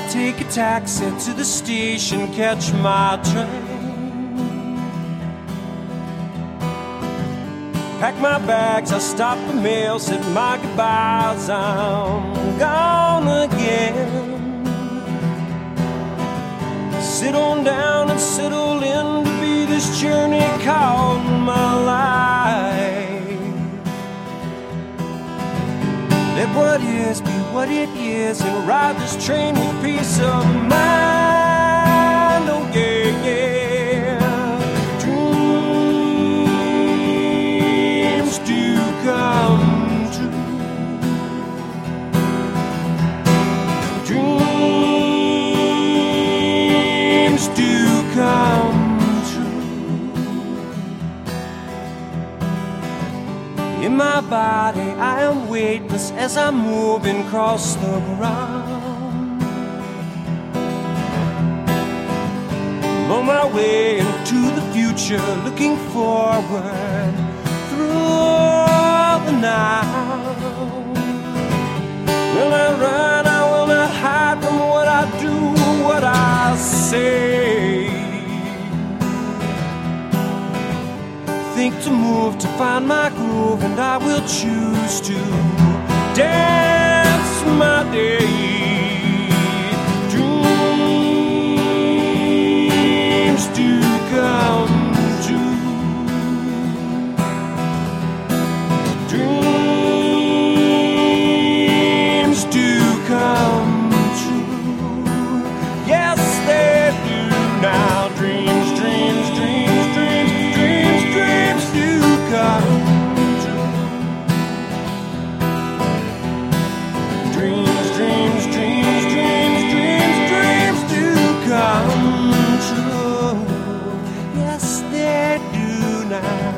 take a taxi to the station, catch my train. Pack my bags, I stop the mail, said my goodbyes, I'm gone again. Sit on down and settle in to be this journey called my life. Let what is be what it is and ride this train with peace of mind. Oh yeah, yeah. Dreams do come true. Dreams do come true. In my body I am weightless as I'm moving across the ground. I'm on my way into the future, looking forward through the night. Will I run? I will not hide from what I do, what I say. Think to move, to find my groove, and I will choose to dance my day. Dreams do come true. Dreams do come true. Yes, they do now. Dreams, dreams, dreams, dreams, dreams, dreams do come true. Dreams, dreams, dreams, dreams, dreams, dreams do come true. Yes, they do now.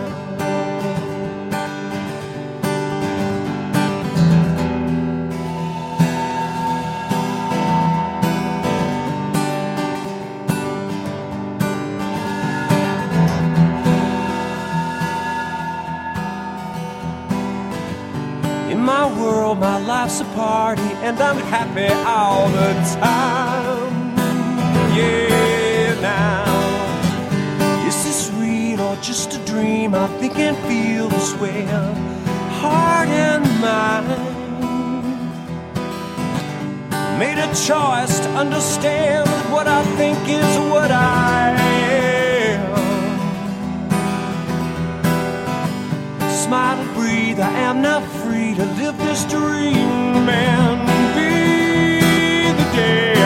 In my world, my life's a party, and I'm happy all the time. Yeah, now, is this real or just a dream? I think and feel this way, heart and mind. Made a choice to understand that what I think is what I am. Smile and breathe, I am now free to live this dream and be the day.